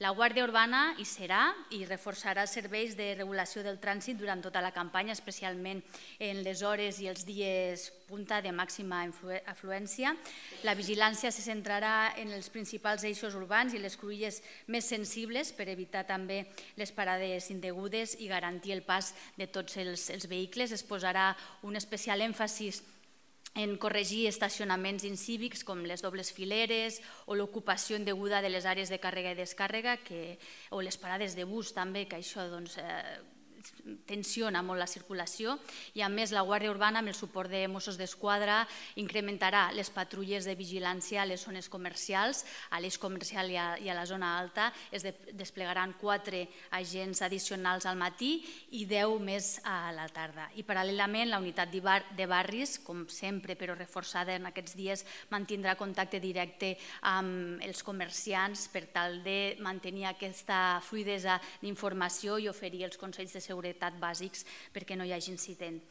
La Guàrdia Urbana hi serà i reforçarà els serveis de regulació del trànsit durant tota la campanya, especialment en les hores i els dies punta de màxima afluència. La vigilància se centrarà en els principals eixos urbans i les cruïlles més sensibles per evitar també les parades indegudes i garantir el pas de tots els vehicles. Es posarà un especial èmfasis en corregir estacionaments incívics com les dobles fileres o l'ocupació indeguda de les àrees de càrrega i descàrrega o les parades de bus també, que això tensiona molt la circulació, i a més la Guàrdia Urbana, amb el suport de Mossos d'Esquadra, incrementarà les patrulles de vigilància a les zones comercials, a l'eix comercial i a la zona alta. Es desplegaran 4 agents addicionals al matí i 10 més a la tarda. I paral·lelament la unitat de barris, com sempre però reforçada en aquests dies, mantindrà contacte directe amb els comerciants per tal de mantenir aquesta fluïdesa d'informació i oferir els consells de seguretat bàsics perquè no hi hagi incident.